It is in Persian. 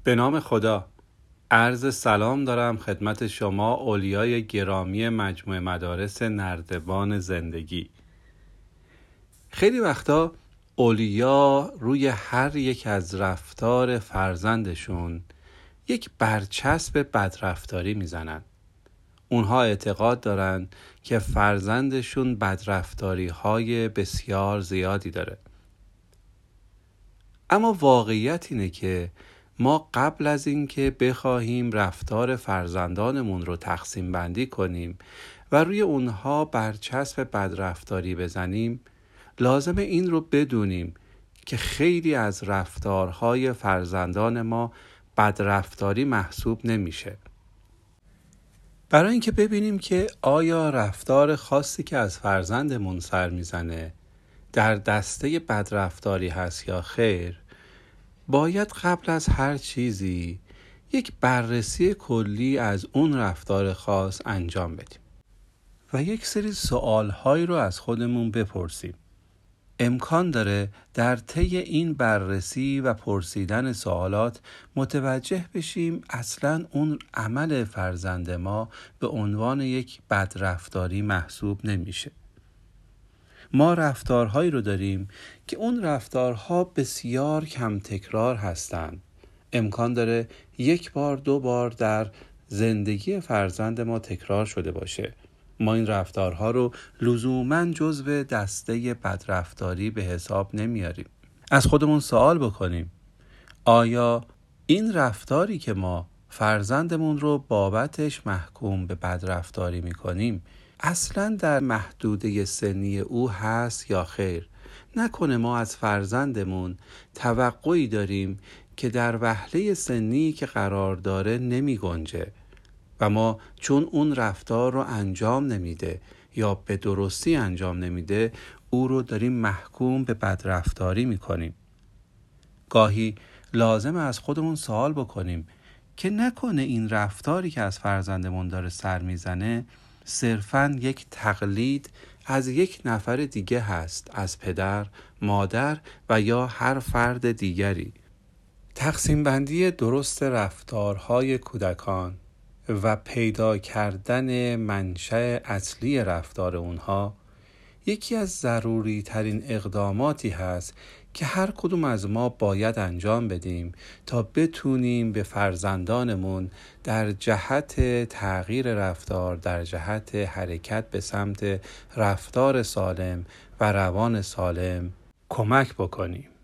به نام خدا. عرض سلام دارم خدمت شما اولیای گرامی مجموعه مدارس نردبان زندگی. خیلی وقتا اولیا روی هر یک از رفتار فرزندشون یک برچسب بدرفتاری میزنن. اونها اعتقاد دارن که فرزندشون بدرفتاری های بسیار زیادی داره. اما واقعیت اینه که ما قبل از این که بخواهیم رفتار فرزندانمون رو تقسیم بندی کنیم و روی اونها برچسب بدرفتاری بزنیم، لازمه این رو بدونیم که خیلی از رفتارهای فرزندان ما بدرفتاری محسوب نمیشه. برای اینکه ببینیم که آیا رفتار خاصی که از فرزندمون سر میزنه در دسته بدرفتاری هست یا خیر، باید قبل از هر چیزی یک بررسی کلی از اون رفتار خاص انجام بدیم و یک سری سوالهایی رو از خودمون بپرسیم. امکان داره در طی این بررسی و پرسیدن سوالات متوجه بشیم اصلاً اون عمل فرزند ما به عنوان یک بدرفتاری محسوب نمیشه. ما رفتارهایی رو داریم که اون رفتارها بسیار کم تکرار هستند. امکان داره یک بار دو بار در زندگی فرزند ما تکرار شده باشه. ما این رفتارها رو لزوماً جزو دسته بدرفتاری به حساب نمیاریم. از خودمون سوال بکنیم: آیا این رفتاری که ما فرزندمون رو بابتش محکوم به بدرفتاری میکنیم اصلاً در محدوده سنی او هست یا خیر؟ نکنه ما از فرزندمون توقعی داریم که در وهله سنی که قرار داره نمی گنجه و ما چون اون رفتار رو انجام نمیده یا به درستی انجام نمیده او رو داریم محکوم به بدرفتاری میکنیم. گاهی لازمه از خودمون سوال بکنیم که نکنه این رفتاری که از فرزندمون داره سر میزنه صرفاً یک تقلید از یک نفر دیگه هست، از پدر، مادر و یا هر فرد دیگری. تقسیم بندی درست رفتارهای کودکان و پیدا کردن منشأ اصلی رفتار اونها یکی از ضروری ترین اقداماتی هست که هر کدوم از ما باید انجام بدیم تا بتونیم به فرزندانمون در جهت تغییر رفتار، در جهت حرکت به سمت رفتار سالم و روان سالم کمک بکنیم.